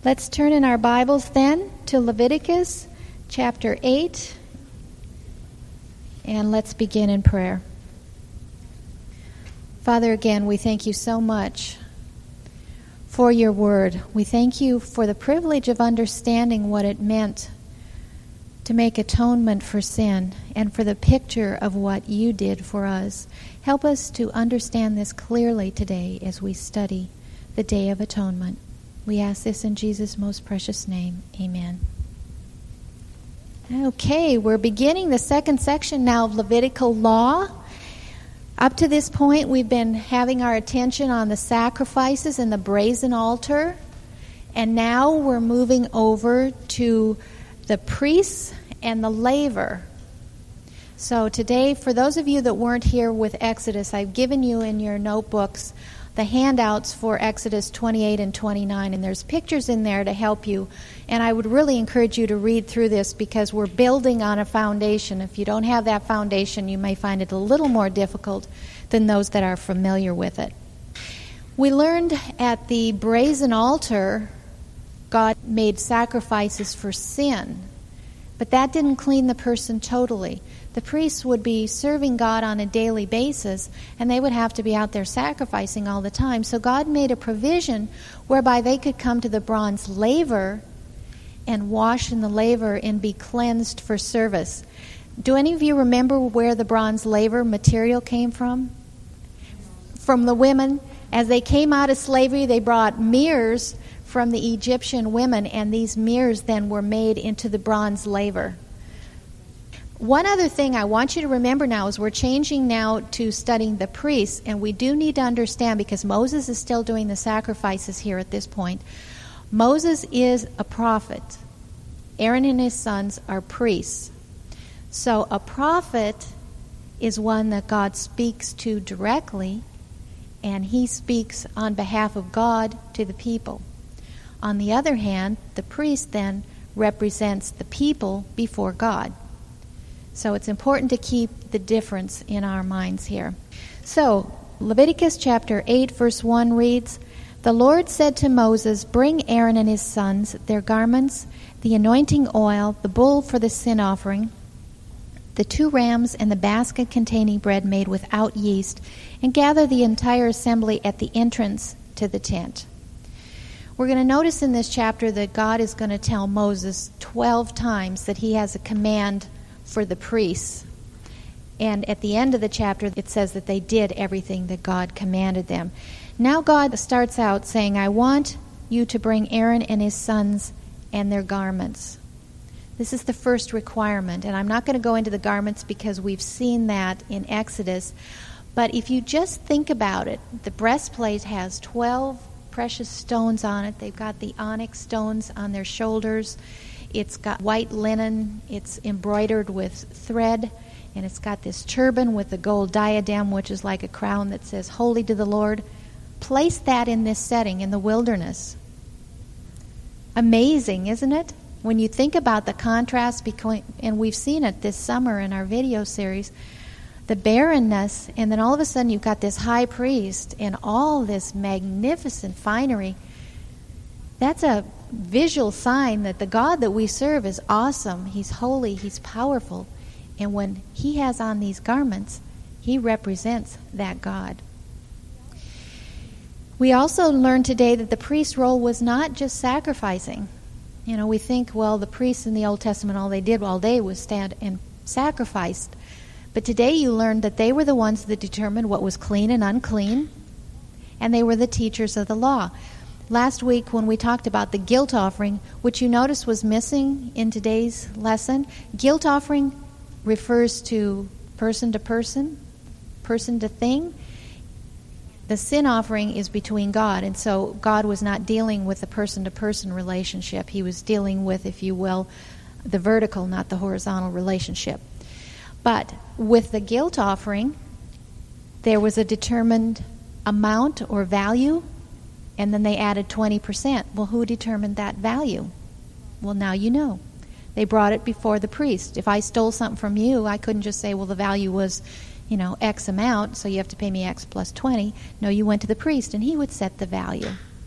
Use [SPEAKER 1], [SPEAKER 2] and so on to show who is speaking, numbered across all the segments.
[SPEAKER 1] Let's turn in our Bibles then to Leviticus chapter 8, and let's begin in prayer. Father, again, we thank you so much for your word. We thank you for the privilege of understanding what it meant to make atonement for sin and for the picture of what you did for us. Help us to understand this clearly today as we study the Day of Atonement. We ask this in Jesus' most precious name. Amen. Okay, we're beginning the second section now of Levitical law. Up to this point, we've been having our attention on the sacrifices and the brazen altar. And now we're moving over to the priests and the laver. So today, for those of you that weren't here with Exodus, I've given you in your notebooks the handouts for Exodus 28 and 29, and there's pictures in there to help you. And I would really encourage you to read through this because we're building on a foundation. If you don't have that foundation, you may find it a little more difficult than those that are familiar with it. We learned at the brazen altar, God made sacrifices for sin, but that didn't clean the person totally. The priests would be serving God on a daily basis, and they would have to be out there sacrificing all the time. So God made a provision whereby they could come to the bronze laver and wash in the laver and be cleansed for service. Do any of you remember where the bronze laver material came from? From the women. As they came out of slavery, they brought mirrors from the Egyptian women, and these mirrors then were made into the bronze laver. One other thing I want you to remember now is we're changing now to studying the priests, and we do need to understand, because Moses is still doing the sacrifices here at this point, Moses is a prophet. Aaron and his sons are priests. So a prophet is one that God speaks to directly, and he speaks on behalf of God to the people. On the other hand, the priest then represents the people before God. So it's important to keep the difference in our minds here. So Leviticus chapter 8 verse 1 reads, "The Lord said to Moses, bring Aaron and his sons, their garments, the anointing oil, the bull for the sin offering, the 2 rams, and the basket containing bread made without yeast, and gather the entire assembly at the entrance to the tent." We're going to notice in this chapter that God is going to tell Moses 12 times that he has a command for the priests. And at the end of the chapter, it says that they did everything that God commanded them. Now God starts out saying, I want you to bring Aaron and his sons and their garments. This is the first requirement. And I'm not going to go into the garments because we've seen that in Exodus. But if you just think about it, the breastplate has 12 precious stones on it. They've got the onyx stones on their shoulders. It's got white linen. It's embroidered with thread. And it's got this turban with a gold diadem, which is like a crown that says, Holy to the Lord. Place that in this setting, in the wilderness. Amazing, isn't it? When you think about the contrast between, and we've seen it this summer in our video series, the barrenness, and then all of a sudden you've got this high priest and all this magnificent finery. That's a visual sign that the God that we serve is awesome. He's holy. He's powerful. And when he has on these garments, he represents that God. We also learned today that the priest's role was not just sacrificing. You know, we think, well, the priests in the Old Testament, all they did all day was stand and sacrifice. But today you learned that they were the ones that determined what was clean and unclean, and they were the teachers of the law. Last week when we talked about the guilt offering, which you notice was missing in today's lesson, guilt offering refers to person to person, person to thing. The sin offering is between God, and so God was not dealing with the person-to-person relationship. He was dealing with, if you will, the vertical, not the horizontal relationship. But with the guilt offering, there was a determined amount or value, and then they added 20%. Well, who determined that value? Well, now you know. They brought it before the priest. If I stole something from you, I couldn't just say, well, the value was, X amount, so you have to pay me X plus 20. No, you went to the priest, and he would set the value.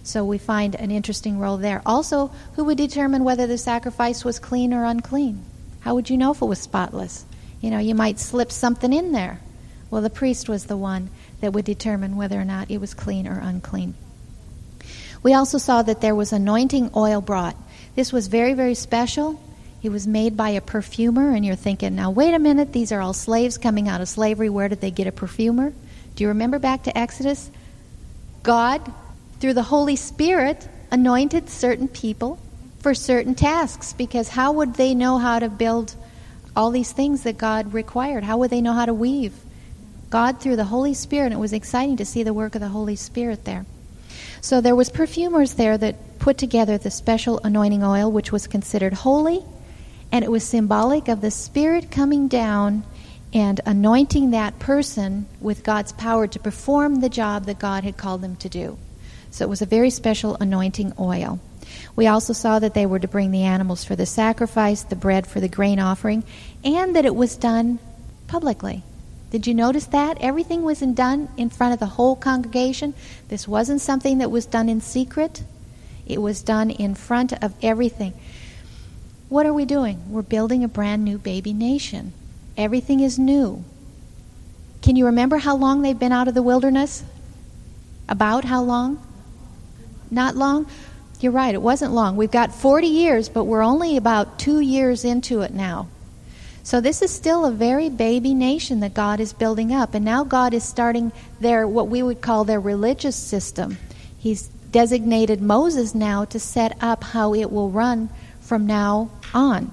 [SPEAKER 1] So we find an interesting role there. Also, who would determine whether the sacrifice was clean or unclean? How would you know if it was spotless? You might slip something in there. Well, the priest was the one that would determine whether or not it was clean or unclean. We also saw that there was anointing oil brought. This was very, very special. It was made by a perfumer, and you're thinking, now wait a minute, these are all slaves coming out of slavery. Where did they get a perfumer? Do you remember back to Exodus? God, through the Holy Spirit, anointed certain people for certain tasks, because how would they know how to build all these things that God required? How would they know how to weave? God through the Holy Spirit, and it was exciting to see the work of the Holy Spirit there. So there was perfumers there that put together the special anointing oil, which was considered holy, and it was symbolic of the Spirit coming down and anointing that person with God's power to perform the job that God had called them to do. So it was a very special anointing oil. We also saw that they were to bring the animals for the sacrifice, the bread for the grain offering, and that it was done publicly. Did you notice that? Everything was done in front of the whole congregation. This wasn't something that was done in secret. It was done in front of everything. What are we doing? We're building a brand new baby nation. Everything is new. Can you remember how long they've been out of the wilderness? About how long? Not long? You're right, it wasn't long. We've got 40 years, but we're only about 2 years into it now. So this is still a very baby nation that God is building up. And now God is starting their, what we would call their religious system. He's designated Moses now to set up how it will run from now on.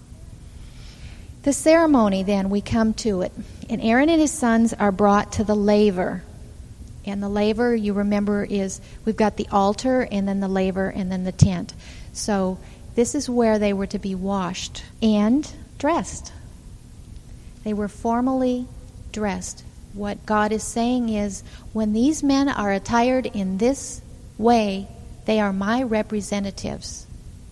[SPEAKER 1] The ceremony, then, we come to it. And Aaron and his sons are brought to the laver. And the laver, you remember, is we've got the altar and then the laver and then the tent. So this is where they were to be washed and dressed. They were formally dressed. What God is saying is, when these men are attired in this way, they are my representatives.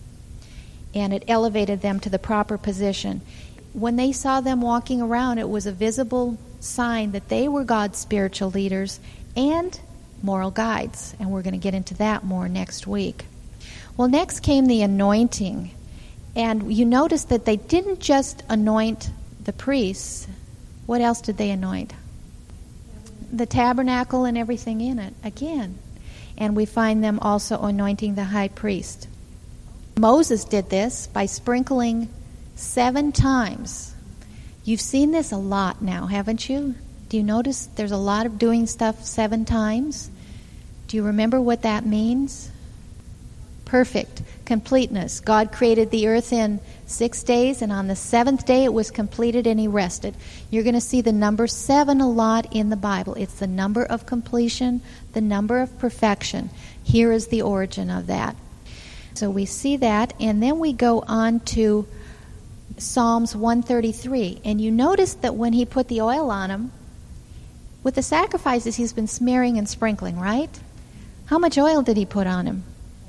[SPEAKER 1] And it elevated them to the proper position. When they saw them walking around, it was a visible sign that they were God's spiritual leaders and moral guides. And we're going to get into that more next week. Well, next came the anointing. And you notice that they didn't just anoint the priests. What else did they anoint? The tabernacle and everything in it, again. And we find them also anointing the high priest. Moses did this by sprinkling 7 times. You've seen this a lot now, haven't you? Do you notice there's a lot of doing stuff 7 times? Do you remember what that means? Perfect, completeness. God created the earth in 6 days, and on the 7th day it was completed and he rested. You're going to see the number 7 a lot in the Bible. It's the number of completion, the number of perfection. Here is the origin of that. So we see that, and then we go on to Psalms 133. And you notice that when he put the oil on him, with the sacrifices he's been smearing and sprinkling, right? How much oil did he put on him?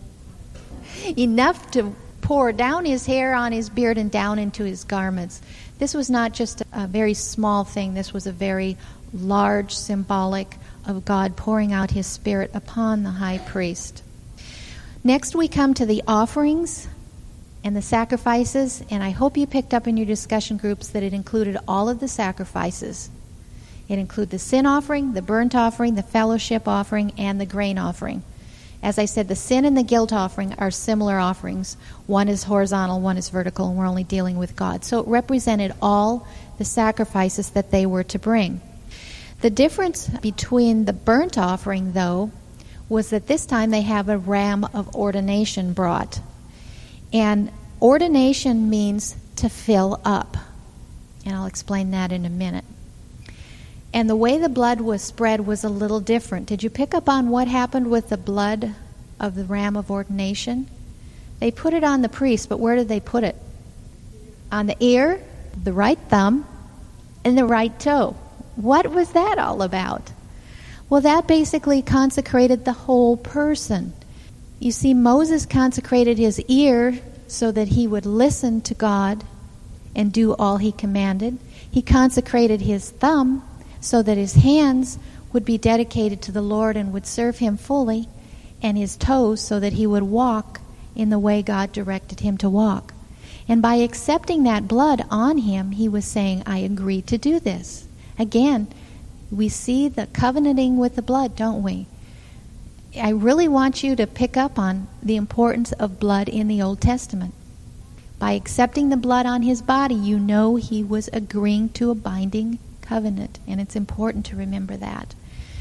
[SPEAKER 1] Enough to pour down his hair, on his beard, and down into his garments. This was not just a very small thing. This was a very large symbolic of God pouring out his Spirit upon the high priest. Next we come to the offerings and the sacrifices, and I hope you picked up in your discussion groups that it included all of the sacrifices. It included the sin offering, the burnt offering, the fellowship offering, and the grain offering. As I said, the sin and the guilt offering are similar offerings. One is horizontal, one is vertical, and we're only dealing with God. So it represented all the sacrifices that they were to bring. The difference between the burnt offering, though, was that this time they have a ram of ordination brought. And ordination means to fill up. And I'll explain that in a minute. And the way the blood was spread was a little different. Did you pick up on what happened with the blood of the ram of ordination? They put it on the priest, but where did they put it? On the ear, the right thumb, and the right toe. What was that all about? Well, that basically consecrated the whole person. You see, Moses consecrated his ear so that he would listen to God and do all he commanded. He consecrated his thumb so that his hands would be dedicated to the Lord and would serve him fully. and his toes so that he would walk in the way God directed him to walk. And by accepting that blood on him, he was saying, I agree to do this. Again, we see the covenanting with the blood, don't we? I really want you to pick up on the importance of blood in the Old Testament. By accepting the blood on his body, you know he was agreeing to a binding covenant, and it's important to remember that.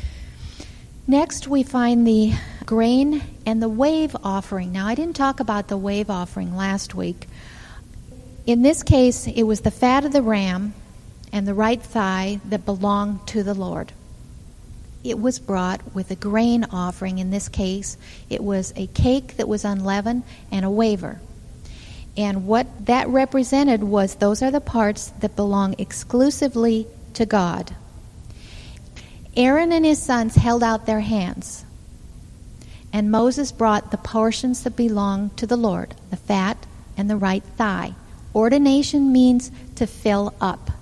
[SPEAKER 1] Next, we find the grain and the wave offering. Now, I didn't talk about the wave offering last week. In this case, it was the fat of the ram and the right thigh that belonged to the Lord. It was brought with a grain offering. In this case, it was a cake that was unleavened and a waver. And what that represented was those are the parts that belong exclusively to God. Aaron and his sons held out their hands, and Moses brought the portions that belonged to the Lord, the fat and the right thigh. Ordination means to fill up.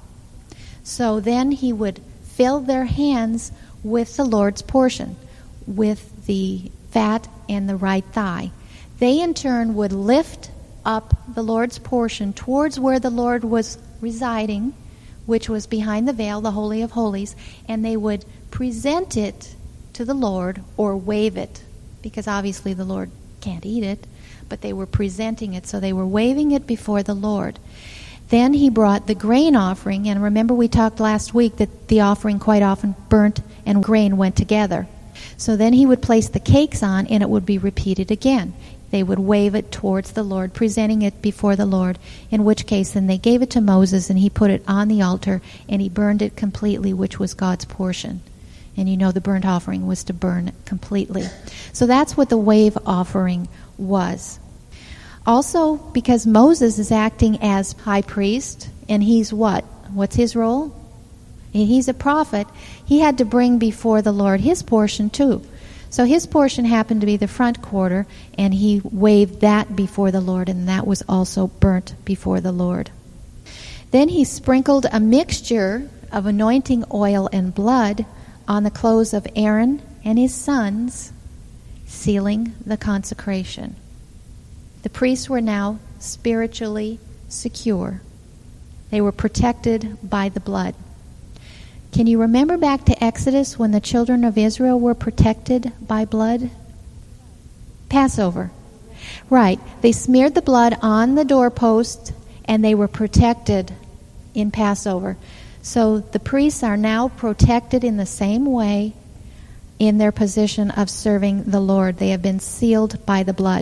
[SPEAKER 1] So then he would fill their hands with the Lord's portion, with the fat and the right thigh. They in turn would lift up the Lord's portion towards where the Lord was residing, which was behind the veil, the Holy of Holies, and they would present it to the Lord or wave it, because obviously the Lord can't eat it, but they were presenting it, so they were waving it before the Lord. Then he brought the grain offering, and remember we talked last week that the offering quite often burnt and grain went together. So then he would place the cakes on, and it would be repeated again. They would wave it towards the Lord, presenting it before the Lord, in which case then they gave it to Moses, and he put it on the altar, and he burned it completely, which was God's portion. And you know the burnt offering was to burn completely. So that's what the wave offering was. Also, because Moses is acting as high priest, and he's what? What's his role? He's a prophet. He had to bring before the Lord his portion too. So his portion happened to be the front quarter, and he waved that before the Lord, and that was also burnt before the Lord. Then he sprinkled a mixture of anointing oil and blood on the clothes of Aaron and his sons, sealing the consecration. The priests were now spiritually secure. They were protected by the blood. Can you remember back to Exodus when the children of Israel were protected by blood? Passover. Right. They smeared the blood on the doorpost, and they were protected in Passover. So the priests are now protected in the same way in their position of serving the Lord. They have been sealed by the blood.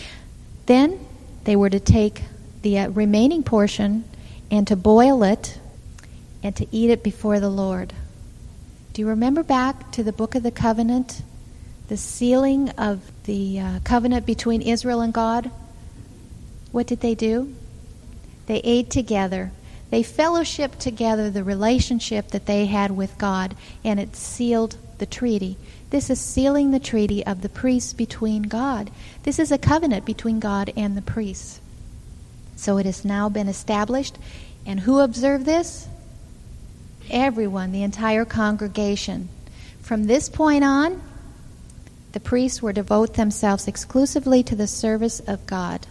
[SPEAKER 1] Then they were to take the remaining portion and to boil it and to eat it before the Lord. Do you remember back to the Book of the Covenant, the sealing of the covenant between Israel and God? What did they do? They ate together. They fellowshiped together the relationship that they had with God, and it sealed the treaty. This is sealing the treaty of the priests between God. This is a covenant between God and the priests. So it has now been established. And who observed this? Everyone, the entire congregation. From this point on, the priests were to devote themselves exclusively to the service of God.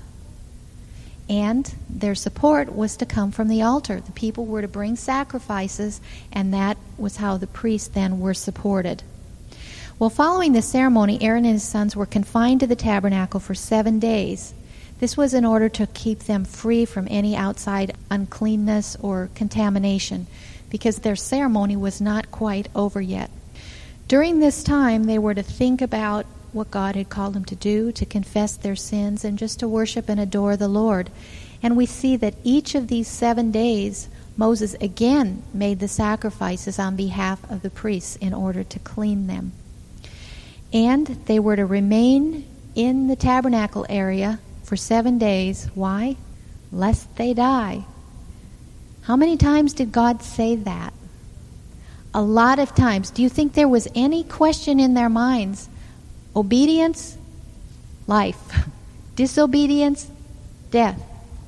[SPEAKER 1] And their support was to come from the altar. The people were to bring sacrifices, and that was how the priests then were supported. Well, following the ceremony, Aaron and his sons were confined to the tabernacle for 7 days. This was in order to keep them free from any outside uncleanness or contamination, because their ceremony was not quite over yet. During this time, they were to think about what God had called them to do, to confess their sins, and just to worship and adore the Lord. And we see that each of these 7 days, Moses again made the sacrifices on behalf of the priests in order to clean them. And they were to remain in the tabernacle area for 7 days. Why? Lest they die. How many times did God say that? A lot of times. Do you think there was any question in their minds? Obedience, life. Disobedience, death.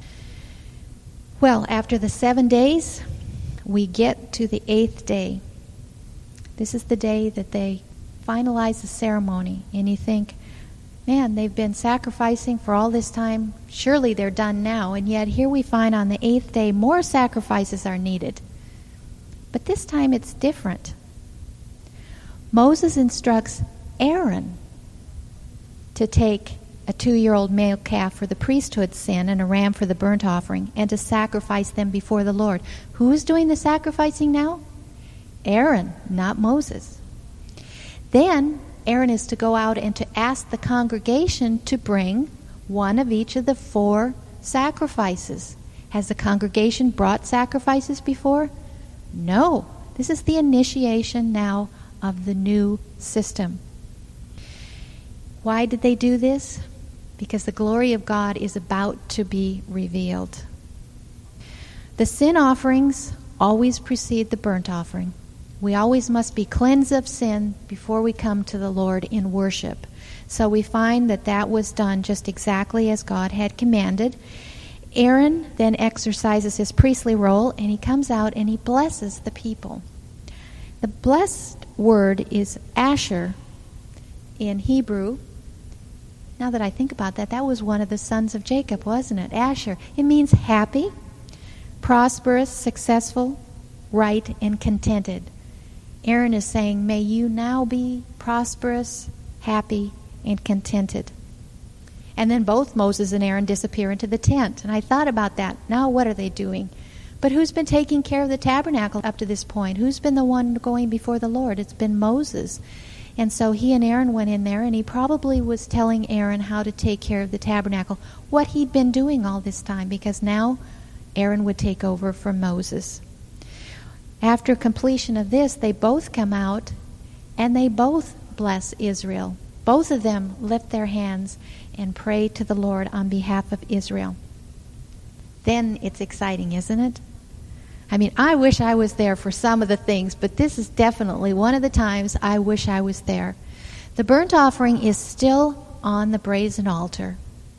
[SPEAKER 1] Well, after the 7 days, we get to the 8th day. This is the day that they finalize the ceremony. And you think, Man, they've been sacrificing for all this time. Surely they're done now. And yet here we find on the 8th day more sacrifices are needed. But this time it's different. Moses instructs Aaron to take a 2-year-old male calf for the priesthood's sin and a ram for the burnt offering, and to sacrifice them before the Lord. Who's doing the sacrificing now? Aaron, not Moses. Then Aaron is to go out and to ask the congregation to bring one of each of the 4 sacrifices. Has the congregation brought sacrifices before? No. This is the initiation now of the new system. Why did they do this? Because the glory of God is about to be revealed. The sin offerings always precede the burnt offering. We always must be cleansed of sin before we come to the Lord in worship. So we find that that was done just exactly as God had commanded. Aaron then exercises his priestly role, and he comes out and he blesses the people. The blessed word is Asher in Hebrew. Now that I think about that, that was one of the sons of Jacob, wasn't it? Asher. It means happy, prosperous, successful, right, and contented. Aaron is saying, may you now be prosperous, happy, and contented. And then both Moses and Aaron disappear into the tent. And I thought about that. Now what are they doing? But who's been taking care of the tabernacle up to this point? Who's been the one going before the Lord? It's been Moses. And so he and Aaron went in there, and he probably was telling Aaron how to take care of the tabernacle, what he'd been doing all this time, because now Aaron would take over from Moses. After completion of this, they both come out, and they both bless Israel. Both of them lift their hands and pray to the Lord on behalf of Israel. Then it's exciting, isn't it? I mean, I wish I was there for some of the things, but this is definitely one of the times I wish I was there. The burnt offering is still on the brazen altar.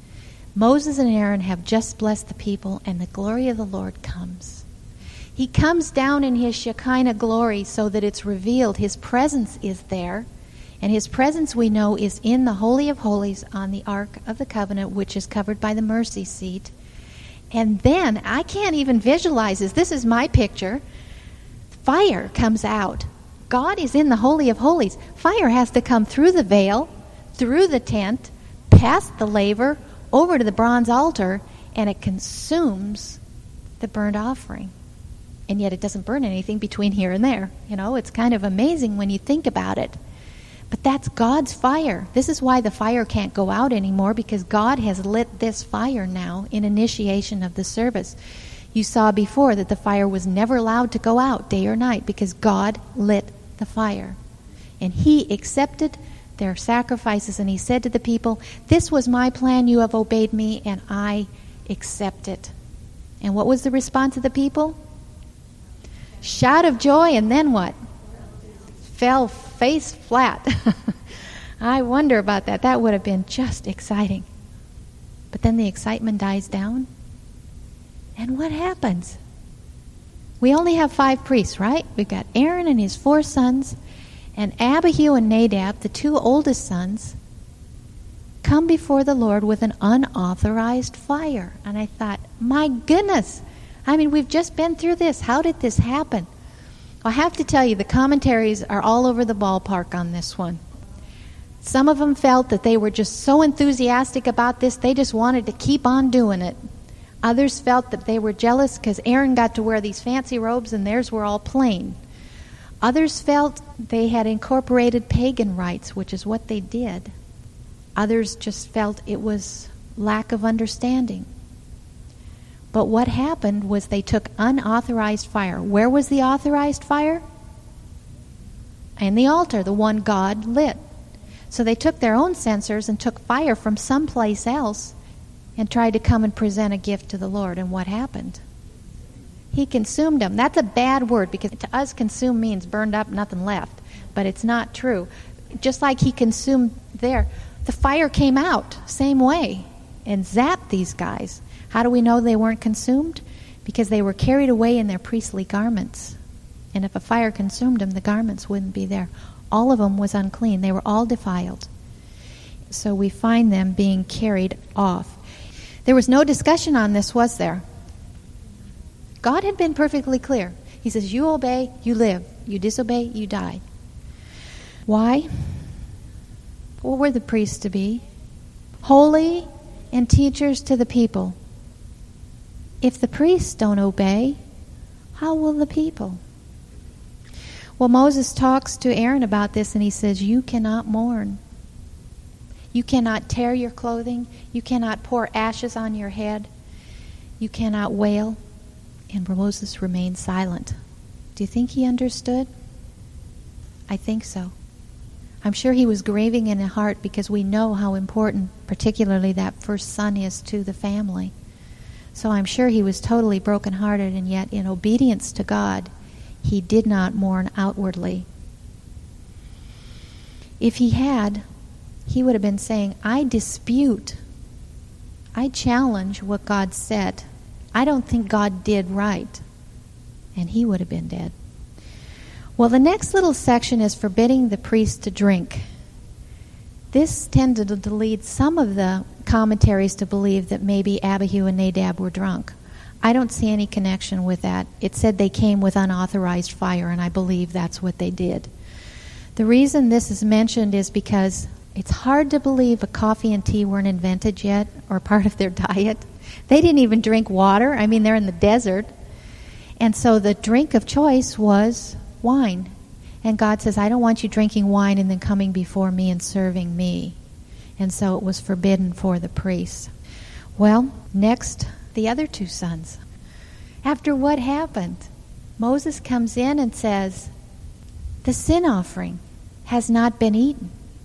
[SPEAKER 1] Moses and Aaron have just blessed the people, and the glory of the Lord comes. He comes down in his Shekinah glory so that it's revealed. His presence is there, and his presence, we know, is in the Holy of Holies on the Ark of the Covenant, which is covered by the mercy seat. And then, I can't even visualize this. This is my picture. Fire comes out. God is in the Holy of Holies. Fire has to come through the veil, through the tent, past the laver, over to the bronze altar, and it consumes the burnt offering. And yet it doesn't burn anything between here and there. You know, it's kind of amazing when you think about it. But that's God's fire. This is why the fire can't go out anymore, because God has lit this fire now in initiation of the service. You saw before that the fire was never allowed to go out day or night because God lit the fire. And he accepted their sacrifices, and he said to the people, this was my plan, you have obeyed me, and I accept it. And what was the response of the people? Shout of joy, and then what? Fell face flat. I wonder about that. That would have been just exciting. But then the excitement dies down. And what happens? We only have 5 priests, right? We've got Aaron and his 4 sons, and Abihu and Nadab, the 2 oldest sons, come before the Lord with an unauthorized fire. And I thought, my goodness, I mean, we've just been through this. How did this happen? I have to tell you, the commentaries are all over the ballpark on this one. Some of them felt that they were just so enthusiastic about this, they just wanted to keep on doing it. Others felt that they were jealous because Aaron got to wear these fancy robes and theirs were all plain. Others felt they had incorporated pagan rites, which is what they did. Others just felt it was lack of understanding. But what happened was they took unauthorized fire. Where was the authorized fire? In the altar, the one God lit. So they took their own censers and took fire from someplace else and tried to come and present a gift to the Lord. And what happened? He consumed them. That's a bad word, because to us consume means burned up, nothing left. But it's not true. Just like he consumed there, the fire came out, same way, and zapped these guys. How do we know they weren't consumed? Because they were carried away in their priestly garments. And if a fire consumed them, the garments wouldn't be there. All of them was unclean. They were all defiled. So we find them being carried off. There was no discussion on this, was there? God had been perfectly clear. He says, you obey, you live. You disobey, you die. Why? What were the priests to be? Holy and teachers to the people. If the priests don't obey, how will the people? Well, Moses talks to Aaron about this, and he says, you cannot mourn. You cannot tear your clothing. You cannot pour ashes on your head. You cannot wail. And Moses remained silent. Do you think he understood? I think so. I'm sure he was grieving in his heart because we know how important, particularly that first son is to the family. So I'm sure he was totally brokenhearted, and yet in obedience to God, he did not mourn outwardly. If he had, he would have been saying, I dispute, I challenge what God said. I don't think God did right. And he would have been dead. Well, the next little section is forbidding the priest to drink. This tended to lead some of the commentaries to believe that maybe Abihu and Nadab were drunk. I don't see any connection with that. It said they came with unauthorized fire, and I believe that's what they did. The reason this is mentioned is because it's hard to believe a coffee and tea weren't invented yet or part of their diet. They didn't even drink water. I mean, they're in the desert. And so the drink of choice was wine. And God says, I don't want you drinking wine and then coming before me and serving me. And so it was forbidden for the priests. Well, next, the other two sons. After what happened? Moses comes in and says, the sin offering has not been eaten.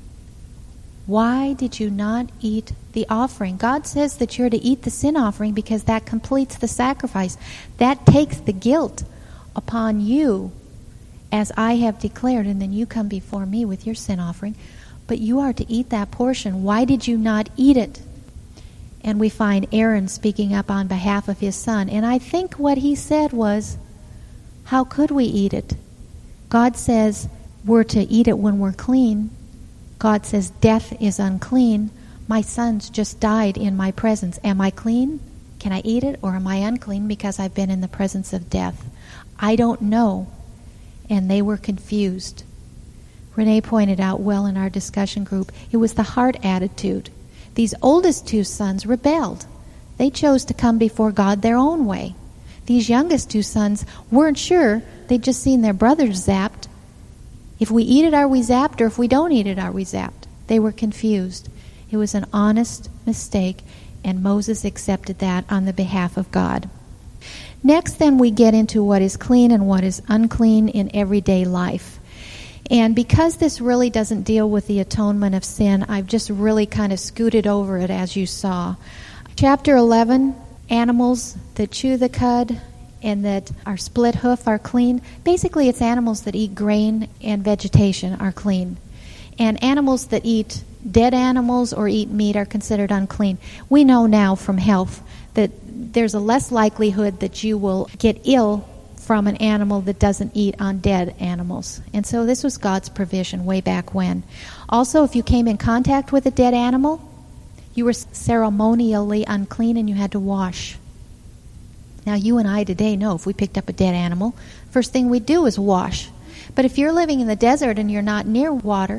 [SPEAKER 1] Why did you not eat the offering? God says that you're to eat the sin offering because that completes the sacrifice. That takes the guilt upon you, as I have declared, and then you come before me with your sin offering. But you are to eat that portion. Why did you not eat it? And we find Aaron speaking up on behalf of his son. And I think what he said was, how could we eat it? God says we're to eat it when we're clean. God says death is unclean. My sons just died in my presence. Am I clean? Can I eat it? Or am I unclean because I've been in the presence of death? I don't know. And they were confused. Renee pointed out well in our discussion group, it was the heart attitude. These oldest two sons rebelled. They chose to come before God their own way. These youngest two sons weren't sure. They'd just seen their brothers zapped. If we eat it, are we zapped? Or if we don't eat it, are we zapped? They were confused. It was an honest mistake, and Moses accepted that on the behalf of God. Next, then, we get into what is clean and what is unclean in everyday life. And because this really doesn't deal with the atonement of sin, I've just really kind of scooted over it, as you saw. Chapter 11, animals that chew the cud and that are split hoof are clean. Basically, it's animals that eat grain and vegetation are clean. And animals that eat dead animals or eat meat are considered unclean. We know now from health that there's a less likelihood that you will get ill from an animal that doesn't eat on dead animals. And so this was God's provision way back when. Also, if you came in contact with a dead animal, you were ceremonially unclean and you had to wash. Now, you and I today know if we picked up a dead animal, first thing we do is wash. But if you're living in the desert and you're not near water,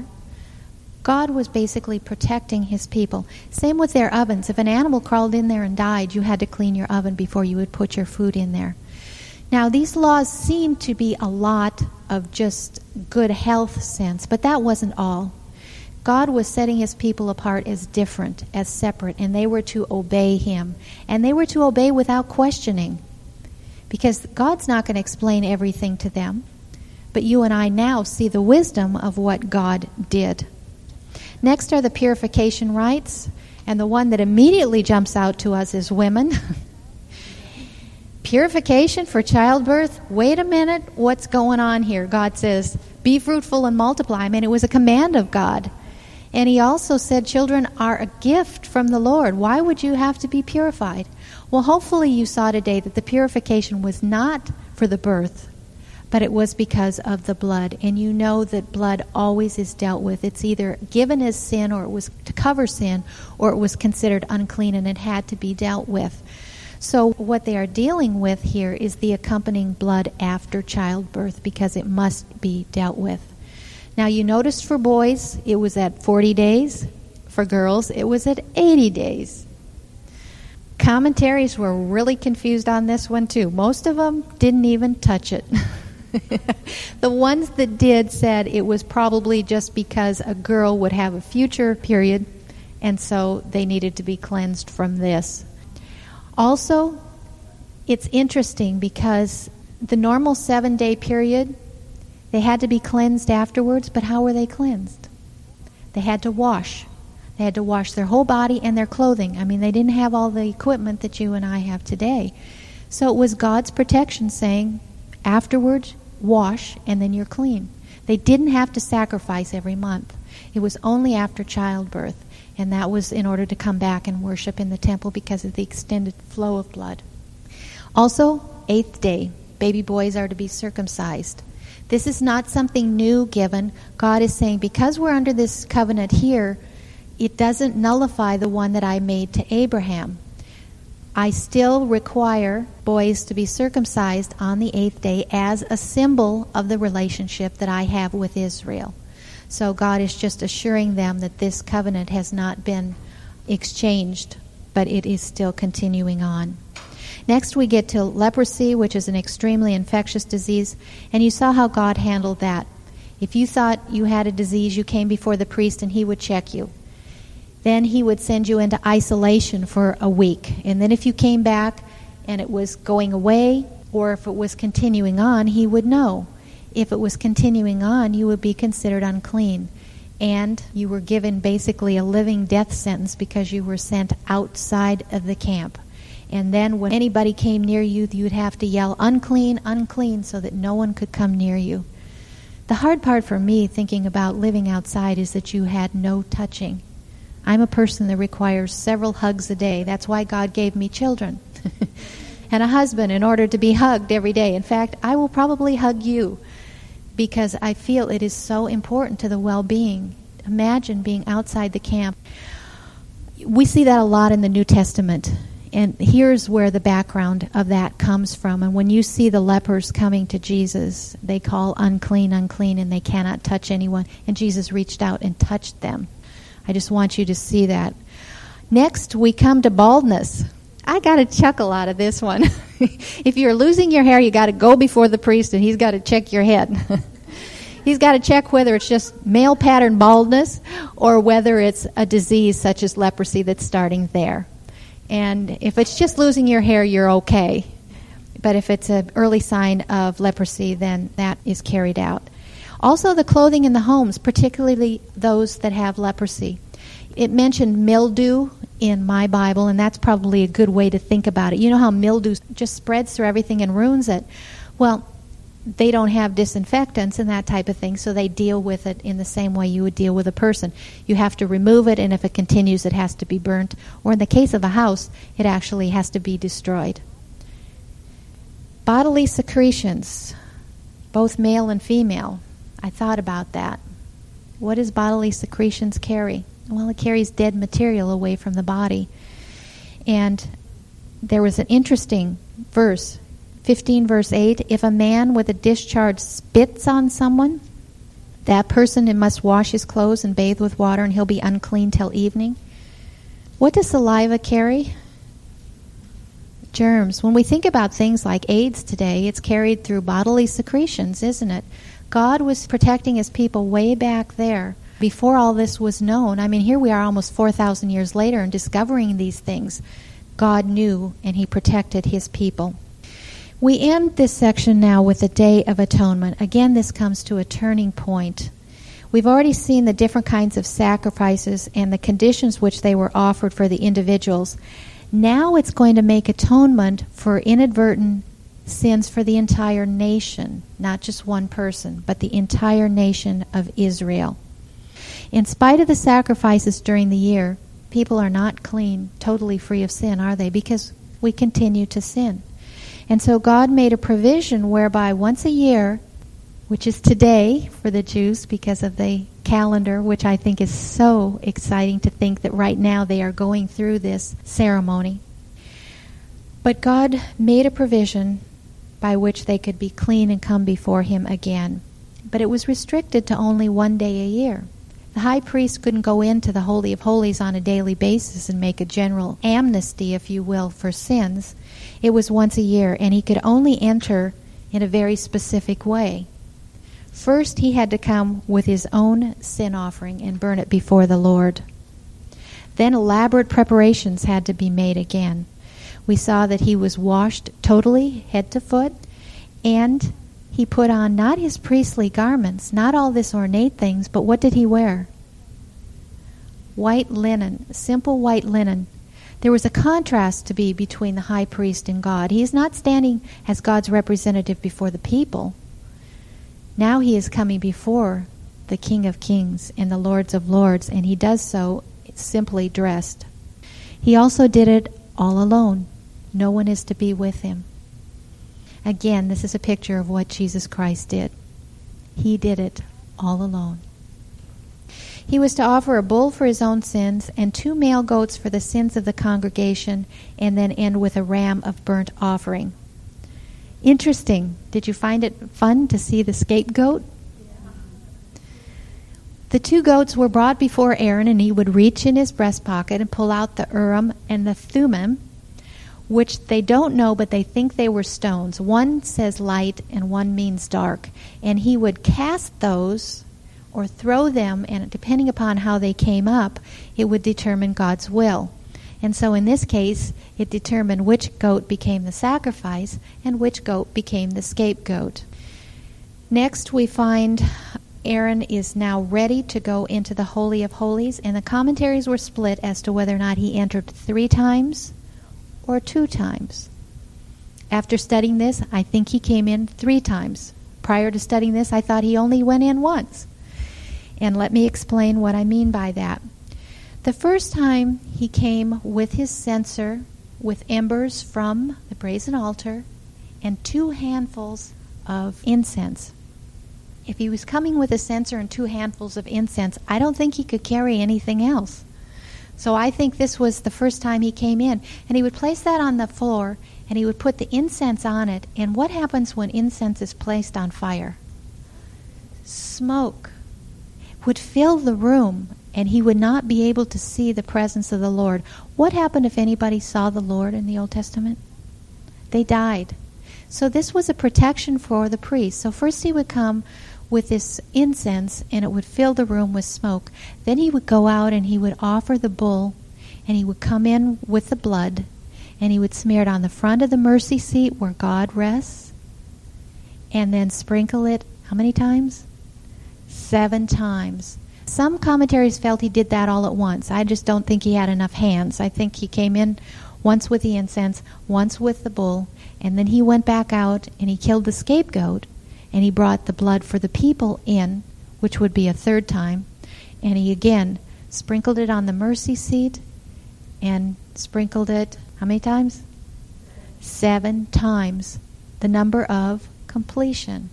[SPEAKER 1] God was basically protecting his people. Same with their ovens. If an animal crawled in there and died, you had to clean your oven before you would put your food in there. Now, these laws seem to be a lot of just good health sense, but that wasn't all. God was setting his people apart as different, as separate, and they were to obey him. And they were to obey without questioning, because God's not going to explain everything to them. But you and I now see the wisdom of what God did. Next are the purification rites, and the one that immediately jumps out to us is women. Purification for childbirth? Wait a minute, what's going on here? God says, be fruitful and multiply. I mean, it was a command of God. And he also said children are a gift from the Lord. Why would you have to be purified? Well, hopefully you saw today that the purification was not for the birth, but it was because of the blood. And you know that blood always is dealt with. It's either given as sin, or it was to cover sin, or it was considered unclean and it had to be dealt with. So what they are dealing with here is the accompanying blood after childbirth, because it must be dealt with. Now you noticed for boys it was at 40 days. For girls it was at 80 days. Commentaries were really confused on this one too. Most of them didn't even touch it. The ones that did said it was probably just because a girl would have a future period, and so they needed to be cleansed from this. Also, it's interesting because the normal 7-day period, they had to be cleansed afterwards, but how were they cleansed? They had to wash. They had to wash their whole body and their clothing. I mean, they didn't have all the equipment that you and I have today. So it was God's protection saying, afterwards, wash, and then you're clean. They didn't have to sacrifice every month. It was only after childbirth, and that was in order to come back and worship in the temple because of the extended flow of blood. Also, 8th day, baby boys are to be circumcised. This is not something new given. God is saying, because we're under this covenant here, it doesn't nullify the one that I made to Abraham. I still require boys to be circumcised on the 8th day as a symbol of the relationship that I have with Israel. So God is just assuring them that this covenant has not been exchanged, but it is still continuing on. Next we get to leprosy, which is an extremely infectious disease, and you saw how God handled that. If you thought you had a disease, you came before the priest and he would check you. Then he would send you into isolation for a week. And then if you came back and it was going away, or if it was continuing on, he would know. If it was continuing on, you would be considered unclean. And you were given basically a living death sentence because you were sent outside of the camp. And then when anybody came near you, you'd have to yell, unclean, unclean, so that no one could come near you. The hard part for me thinking about living outside is that you had no touching. I'm a person that requires several hugs a day. That's why God gave me children and a husband in order to be hugged every day. In fact, I will probably hug you because I feel it is so important to the well-being. Imagine being outside the camp. We see that a lot in the New Testament. And here's where the background of that comes from. And when you see the lepers coming to Jesus, they call unclean, unclean, and they cannot touch anyone. And Jesus reached out and touched them. I just want you to see that. Next, we come to baldness. I got a chuckle out of this one. If you're losing your hair, you got to go before the priest, and he's got to check your head. He's got to check whether it's just male pattern baldness or whether it's a disease such as leprosy that's starting there. And if it's just losing your hair, you're okay. But if it's an early sign of leprosy, then that is carried out. Also, the clothing in the homes, particularly those that have leprosy. It mentioned mildew in my Bible, and that's probably a good way to think about it. You know how mildew just spreads through everything and ruins it? Well, they don't have disinfectants and that type of thing, so they deal with it in the same way you would deal with a person. You have to remove it, and if it continues, it has to be burnt. Or in the case of a house, it actually has to be destroyed. Bodily secretions, both male and female. I thought about that. What does bodily secretions carry? Well, it carries dead material away from the body. And there was an interesting verse, 15 verse 8. If a man with a discharge spits on someone, that person must wash his clothes and bathe with water, and he'll be unclean till evening. What does saliva carry? Germs. When we think about things like AIDS today, it's carried through bodily secretions, isn't it? God was protecting his people way back there before all this was known. I mean, here we are almost 4,000 years later and discovering these things. God knew, and he protected his people. We end this section now with the Day of Atonement. Again, this comes to a turning point. We've already seen the different kinds of sacrifices and the conditions which they were offered for the individuals. Now it's going to make atonement for inadvertent sins for the entire nation, not just one person, but the entire nation of Israel. In spite of the sacrifices during the year, people are not clean, totally free of sin, are they? Because we continue to sin. And so God made a provision whereby once a year, which is today for the Jews because of the calendar, which I think is so exciting to think that right now they are going through this ceremony. But God made a provision by which they could be clean and come before him again. But it was restricted to only one day a year. The high priest couldn't go into the Holy of Holies on a daily basis and make a general amnesty, if you will, for sins. It was once a year, and he could only enter in a very specific way. First, he had to come with his own sin offering and burn it before the Lord. Then elaborate preparations had to be made again. We saw that he was washed totally, head to foot, and he put on not his priestly garments, not all this ornate things, but what did he wear? White linen, simple white linen. There was a contrast to be between the high priest and God. He is not standing as God's representative before the people. Now he is coming before the King of Kings and the Lords of Lords, and he does so simply dressed. He also did it all alone. No one is to be with him. Again, this is a picture of what Jesus Christ did. He did it all alone. He was to offer a bull for his own sins and 2 male goats for the sins of the congregation, and then end with a ram of burnt offering. Interesting. Did you find it fun to see the scapegoat? Yeah. The 2 goats were brought before Aaron, and he would reach in his breast pocket and pull out the Urim and the Thummim, which they don't know, but they think they were stones. One says light and one means dark. And he would cast those or throw them, and depending upon how they came up, it would determine God's will. And so in this case, it determined which goat became the sacrifice and which goat became the scapegoat. Next, we find Aaron is now ready to go into the Holy of Holies, and the commentaries were split as to whether or not he entered 3 times or 2 times. After studying this, I think he came in 3 times. Prior to studying this, I thought he only went in once. And let me explain what I mean by that. The first time he came with his censer, with embers from the brazen altar, and 2 handfuls of incense. If he was coming with a censer and 2 handfuls of incense, I don't think he could carry anything else. So I think this was the first time he came in. And he would place that on the floor, and he would put the incense on it. And what happens when incense is placed on fire? Smoke would fill the room, and he would not be able to see the presence of the Lord. What happened if anybody saw the Lord in the Old Testament? They died. So this was a protection for the priest. So first he would come with this incense, and it would fill the room with smoke. Then he would go out and he would offer the bull, and he would come in with the blood, and he would smear it on the front of the mercy seat where God rests, and then sprinkle it, how many times? 7 times. Some commentaries felt he did that all at once. I just don't think he had enough hands. I think he came in once with the incense, once with the bull, and then he went back out and he killed the scapegoat, and he brought the blood for the people in, which would be a 3rd time, and he again sprinkled it on the mercy seat and sprinkled it, how many times? 7 times, the number of completion.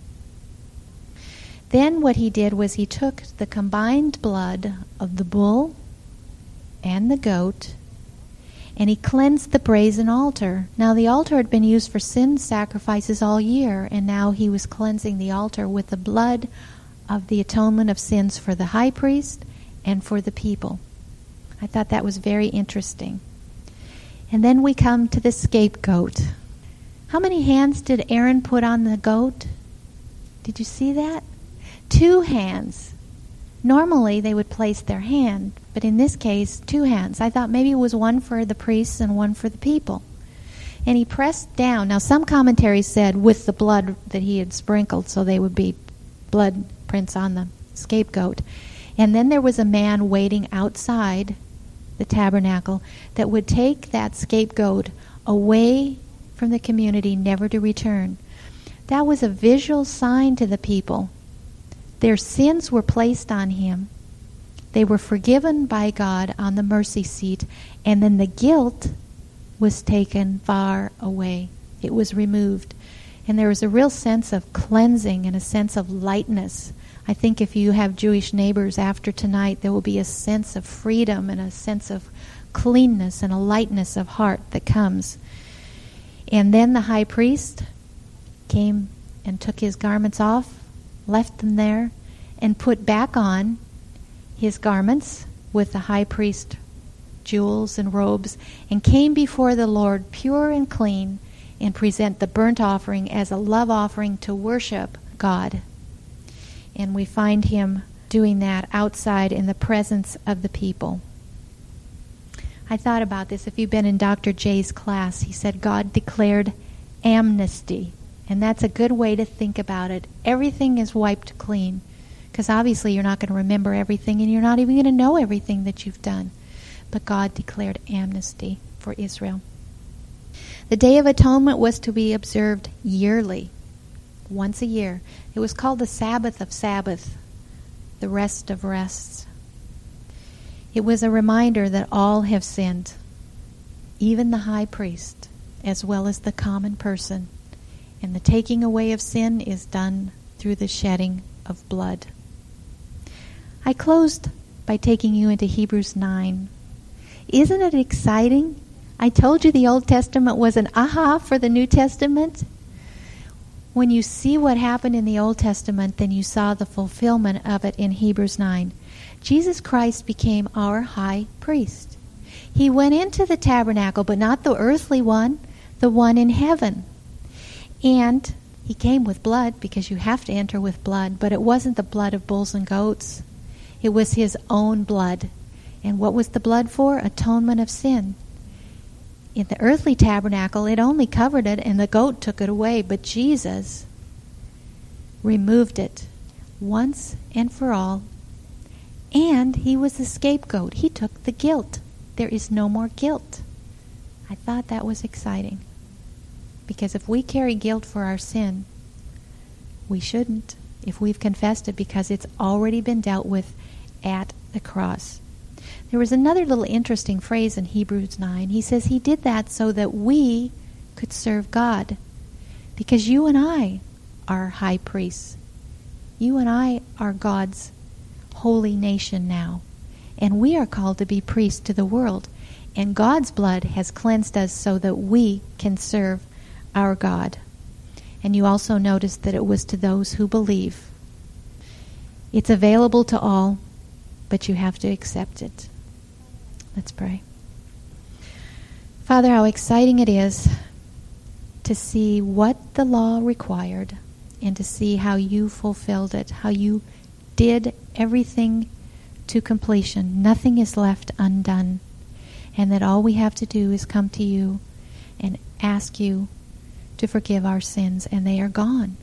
[SPEAKER 1] Then what he did was he took the combined blood of the bull and the goat, and he cleansed the brazen altar. Now the altar had been used for sin sacrifices all year, and now he was cleansing the altar with the blood of the atonement of sins for the high priest and for the people. I thought that was very interesting. And then we come to the scapegoat. How many hands did Aaron put on the goat? Did you see that? 2 hands. Normally they would place their hand, but in this case, 2 hands. I thought maybe it was one for the priests and one for the people. And he pressed down. Now some commentaries said with the blood that he had sprinkled, so they would be blood prints on the scapegoat. And then there was a man waiting outside the tabernacle that would take that scapegoat away from the community, never to return. That was a visual sign to the people. Their sins were placed on him. They were forgiven by God on the mercy seat, and then the guilt was taken far away. It was removed. And there was a real sense of cleansing and a sense of lightness. I think if you have Jewish neighbors after tonight, there will be a sense of freedom and a sense of cleanness and a lightness of heart that comes. And then the high priest came and took his garments off, left them there, and put back on his garments with the high priest jewels and robes, and came before the Lord pure and clean, and present the burnt offering as a love offering to worship God. And we find him doing that outside in the presence of the people. I thought about this. If you've been in Dr. J's class, he said God declared amnesty. And that's a good way to think about it. Everything is wiped clean. Because obviously you're not going to remember everything, and you're not even going to know everything that you've done. But God declared amnesty for Israel. The Day of Atonement was to be observed yearly, once a year. It was called the Sabbath of Sabbath, the rest of rests. It was a reminder that all have sinned, even the high priest, as well as the common person. And the taking away of sin is done through the shedding of blood. I closed by taking you into Hebrews 9. Isn't it exciting? I told you the Old Testament was an aha for the New Testament. When you see what happened in the Old Testament, then you saw the fulfillment of it in Hebrews 9. Jesus Christ became our high priest. He went into the tabernacle, but not the earthly one, the one in heaven. And he came with blood, because you have to enter with blood, but it wasn't the blood of bulls and goats. It was his own blood. And what was the blood for? Atonement of sin. In the earthly tabernacle, it only covered it, and the goat took it away. But Jesus removed it once and for all. And he was the scapegoat. He took the guilt. There is no more guilt. I thought that was exciting. Because if we carry guilt for our sin, we shouldn't, if we've confessed it, because it's already been dealt with at the cross. There was another little interesting phrase in Hebrews 9. He says he did that so that we could serve God. Because you and I are high priests. You and I are God's holy nation now. And we are called to be priests to the world. And God's blood has cleansed us so that we can serve our God. And you also noticed that it was to those who believe. It's available to all, but you have to accept it. Let's pray. Father, how exciting it is to see what the law required and to see how you fulfilled it, how you did everything to completion. Nothing is left undone. And that all we have to do is come to you and ask you to forgive our sins, and they are gone.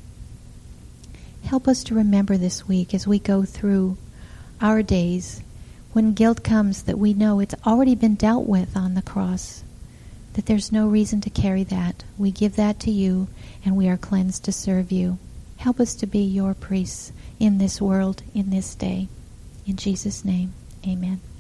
[SPEAKER 1] Help us to remember this week as we go through our days, when guilt comes, that we know it's already been dealt with on the cross, that there's no reason to carry that. We give that to you, and we are cleansed to serve you. Help us to be your priests in this world, in this day. In Jesus' name, amen.